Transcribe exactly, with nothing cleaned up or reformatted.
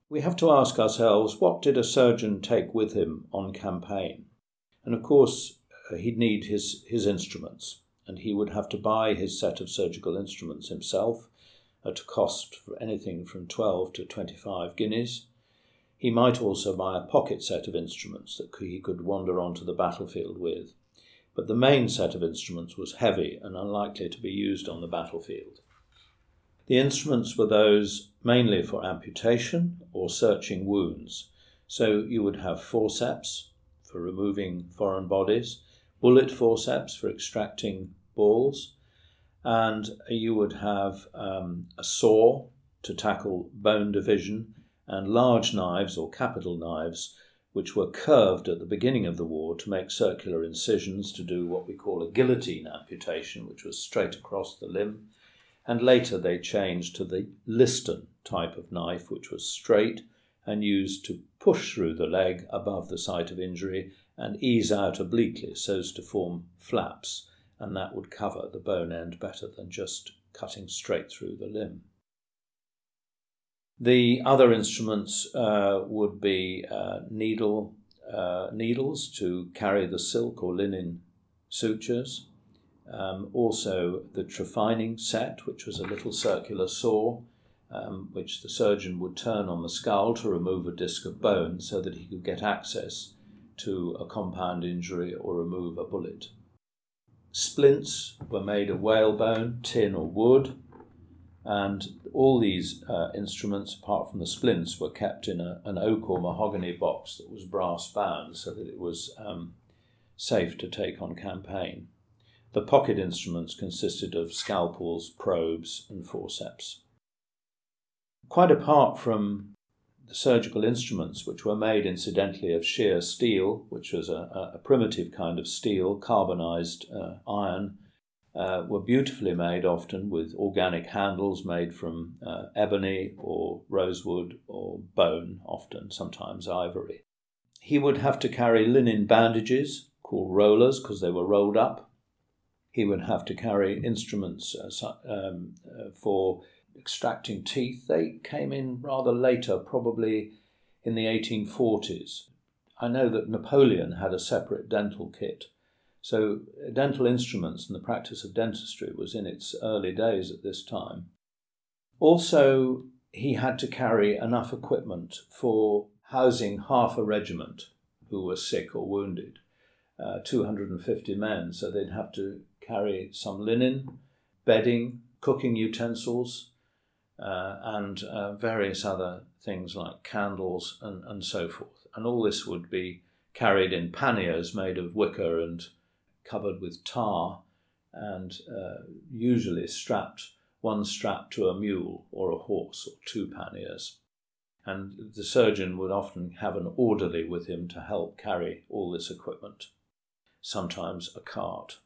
We have to ask ourselves, what did a surgeon take with him on campaign? And of course, uh, he'd need his, his instruments, and he would have to buy his set of surgical instruments himself at a cost for anything from twelve to twenty-five guineas. He might also buy a pocket set of instruments that he could wander onto the battlefield with. But the main set of instruments was heavy and unlikely to be used on the battlefield. The instruments were those mainly for amputation or searching wounds. So you would have forceps for removing foreign bodies, bullet forceps for extracting balls, and you would have um, a saw to tackle bone division, and large knives or capital knives, which were curved at the beginning of the war to make circular incisions to do what we call a guillotine amputation, which was straight across the limb. And later they changed to the Liston type of knife, which was straight and used to push through the leg above the site of injury and ease out obliquely so as to form flaps, and that would cover the bone end better than just cutting straight through the limb. The other instruments uh, would be uh, needle uh, needles to carry the silk or linen sutures. Um, also the trephining set, which was a little circular saw, um, which the surgeon would turn on the skull to remove a disc of bone so that he could get access to a compound injury or remove a bullet. Splints were made of whalebone, tin or wood, and all these uh, instruments, apart from the splints, were kept in a, an oak or mahogany box that was brass bound so that it was um, safe to take on campaign. The pocket instruments consisted of scalpels, probes, and forceps. Quite apart from the surgical instruments, which were made incidentally of sheer steel, which was a, a primitive kind of steel, carbonized uh, iron, uh, were beautifully made often with organic handles made from uh, ebony or rosewood or bone, often, sometimes ivory. He would have to carry linen bandages, called rollers because they were rolled up. He would have to carry instruments uh, um, uh, for extracting teeth. They came in rather later, probably in the eighteen forties. I know that Napoleon had a separate dental kit. So dental instruments and the practice of dentistry was in its early days at this time. Also, he had to carry enough equipment for housing half a regiment who were sick or wounded, uh, two hundred fifty men. So they'd have to carry some linen, bedding, cooking utensils, uh, and uh, various other things like candles and, and so forth. And all this would be carried in panniers made of wicker and covered with tar, and uh, usually strapped, one strapped to a mule or a horse, or two panniers. And the surgeon would often have an orderly with him to help carry all this equipment, sometimes a cart.